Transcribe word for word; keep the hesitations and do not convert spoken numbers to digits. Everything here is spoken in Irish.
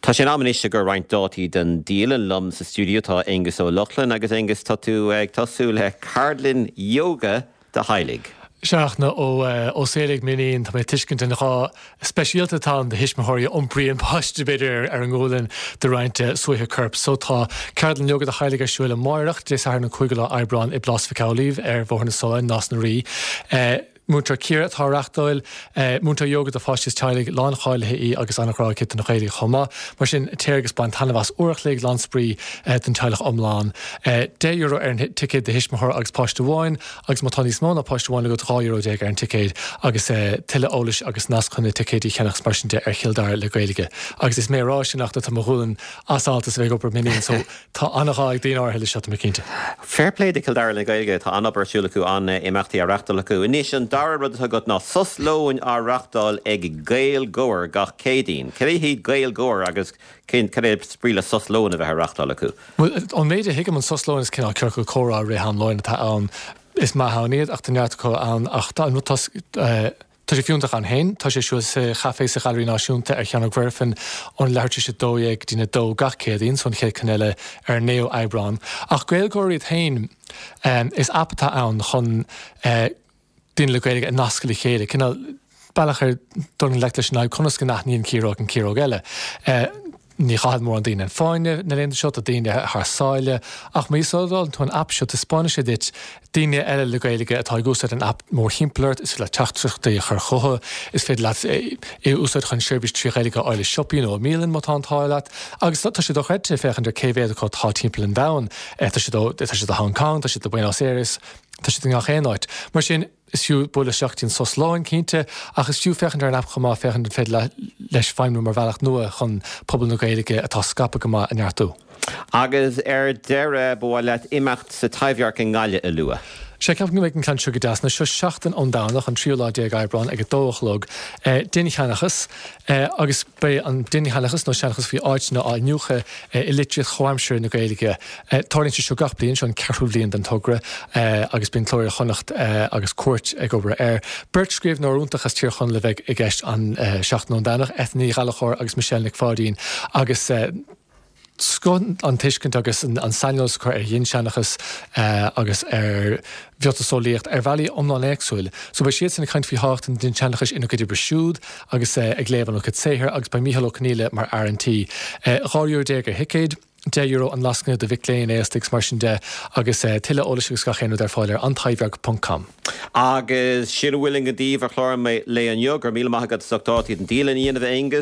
Tá sé amnéiste gur roiint dátaí den dílan lom sa stúdio tá Angus Ó Loughlin agus Angus tá tú ag tasú le Cardlin Yoga de Heilig. Seachna ó ó sélig miníon tá mé tuiscint in rá speisialta tá de hisismathirí omprion poiste beidir ar an ggólan de roiinte suithe curb. So tá Cardlin Yoga de Heilig ar siúil maireacht dés ar na chuigla Eibreán i blas Ficáilíh ar bhórna sola nás na rí. Múntar círa tá reachtáil múntar yoga de fáis teilig lánchailthe í agus annachrá kit na chéirí chuma, mar sin téirgus ban tanhas uachléig landsprí den teilech omláán. dé euro ar an ticket de hisismathir agus páiste bháin, agus má taní smóna páiste bháin go trá euro déag ar an ticéid, agus tiile ólis agus nascunna ticéidí cheannach smarsinte ar chiildáir le gailige. Agus is mérá sin nachta tá marúlan asáaltas bheith op miníon, so tá annachá ag daon áir heile se me cinnte. Fairplay de chiildáir le gailige tá anabarsúlaú an imachtaí a reachtalachú. Inis an dar rud a got ná suslóin á reachtáil ag gail goir gach cédín. Cé hí gail goir agus cin cé spríle suslóin a bheith reachtáil acu. Well, an méide hiigem an suslóin is cinál ceircail córá réhan loin tá an is maithníad ach taneart có an ach tá nó tas Tá sé fiúntaach an hain, tá sé siú chafé sa galí náisiúnta ar cheannach bhirfin an leirte sé dóag dína dó gach cédín son ché canile ar néo Eibreán. Ach gailgóiríad hain um, is apatá ann chun uh, dín le gaiige an nascail chéile. Cinál bailachar don leiclis ná conas go nachníon círóg an círóg eile. Uh, Ní chaid mór an daine an fáine na réon seo a daine th sáile, ach mí sódáil tú an app seo a spáine sé dit daine eile le gaiige atá gúsad an app mór himplairt is le teachtrachta a chur chotha, is féad leat é úsad chun seirbhís trí gaiige áile siopín ó mílan má tátáileat, agus tá sé do chuirte fechan ar céhhéad chu tá timppla an dain, tá sé do Hong Kong, tá sé do Buenos Aires, tá sé ngá chéáid. Mar sin is siú bula seachtain sosláin cínte, ach is siú fechan ar an app chumá fechan den féad leis feimnú mar bhealach nua chun pobl na gaiige atá scapa go má an neartú. Agus ar deire bhá leat imacht sa taimhhearc an gáile a lua. sé ceap go méid an can siúga dasna seo seachtain an dánach an tríolá déag Eibreán ag dóchlog duine cheannachas agus be an duine cheannachas nó seannachas fhí áitna á nniucha i litríad choamseir na gailige. Tarlíonn sé seo gach blion seo an ceathrú blion den tugra agus bíon clóir chonacht agus cuairt ag obair air. Bert scríomh nó rúntachas tíor chun le bheith i gceist an seachtain an dánach ethnaí galachóir agus Michelle Nic Fádín agus Scon an tuiscint agus an sainlos chuir ar dhéon seannachas agus ar bheota sólaíocht ar bhealaí omláin éagsúil. So ba siad sanna chaint fhí hácht an din seannachas ina go dtí brisiúd agus ag léamhan ó go séthir agus ba Mícheál Ó Conghaile mar R and T. Ráúir déag ar hicéid, dé euro an lascna de Vicléin éastigs mar sin de agus tiile ólas agus gachéanú ar fáilir an taimhhearc punt com. Agus siad bhfuil go dtíobh ar chlár le an jog ar míle maithagad sachtátaí an dílan íana bheith Angus.